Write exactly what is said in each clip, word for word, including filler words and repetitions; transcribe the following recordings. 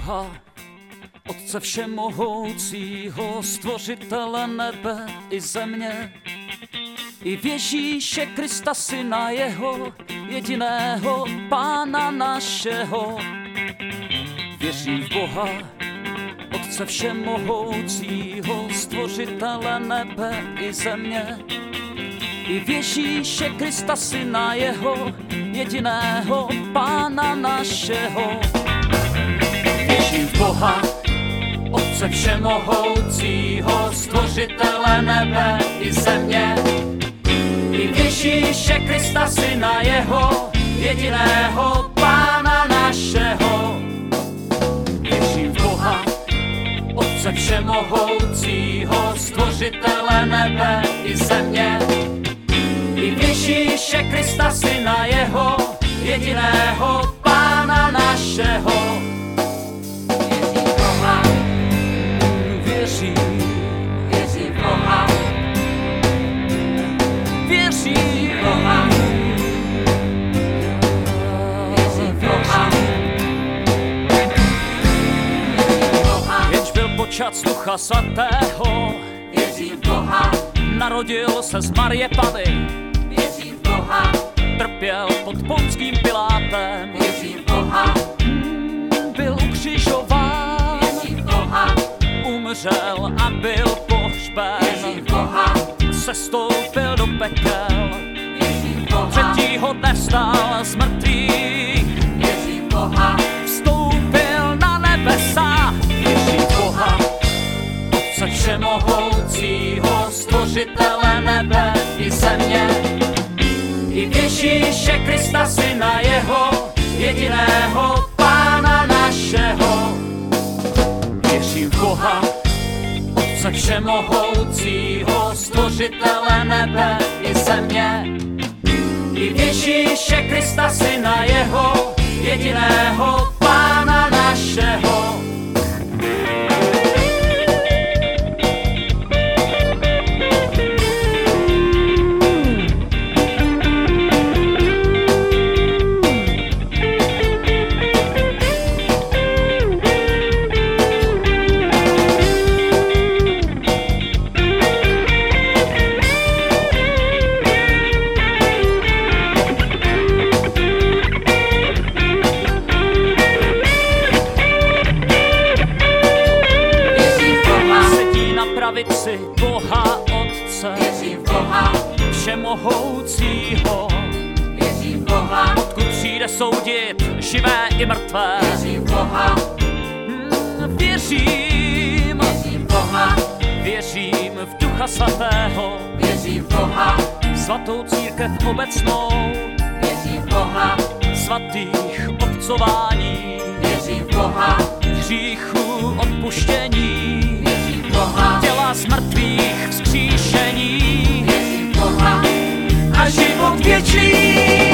Boha, Otce všemohoucího, stvořitele nebe i země, i v Ježíše Krista, syna jeho, jediného Pána našeho. Věřím v Boha, Otce všemohoucího, stvořitele nebe i země, i v Ježíše Krista, syna jeho, jediného Pána našeho. Věřím v Boha, Otce všemohoucího, stvořitele nebe i země, i v Ježíše Krista, syna jeho, jediného Pána našeho. Věřím v Boha, Otce všemohoucího, stvořitele nebe i země, i v Ježíše Krista, syna jeho, jediného Pána našeho. Věřím, Věřím v Boha, věřím v Boha, věřím v Boha, jenž byl počat z Ducha Svatého, věřím v Boha, narodil se z Marie Panny, věřím v Boha, trpěl pod Pontským Pilátem, věřím v Boha, byl ukřižován, věřím v Boha, umřel a byl pohřben, věřím v Boha, sestoupil do pekel, věřím v Boha, třetího dne vstal z mrtvých, věřím v Boha, vstoupil na nebesa. Věřím v Boha, Otce všemohoucího, stvořitele nebe i země, i v Ježíše Krista, syna jeho, jediného Pána našeho. Věřím v Boha, Otce všemohoucího, stvořitele nebe i země, i v Ježíše Krista, syna jeho, jediného Pána našeho. Pravici Boha Otce, věřím v Boha, všemohoucího, věřím v Boha, odkud přijde soudit živé i mrtvé. věřím v Boha, Hmm, Věřím, věřím v Boha, věřím v Ducha Svatého, věřím v Boha, svatou církev obecnou, věřím v Boha, svatých obcování, věřím v Boha, hříchů odpuštění, věřím v Boha, těla z mrtvých vzkříšení věřím v Boha, a život věčný.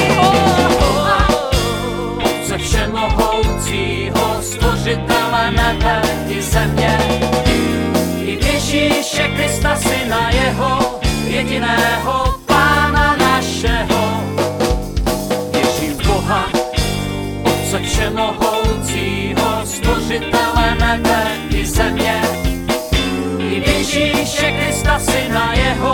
Otce všemohoucího, stvořitele nebe i země, i v Ježíše Krista, syna jeho, jediného Pána našeho. Věřím v Boha, Otce všemohoucího, stvořitele nebe i země, i v Ježíše Krista, syna jeho,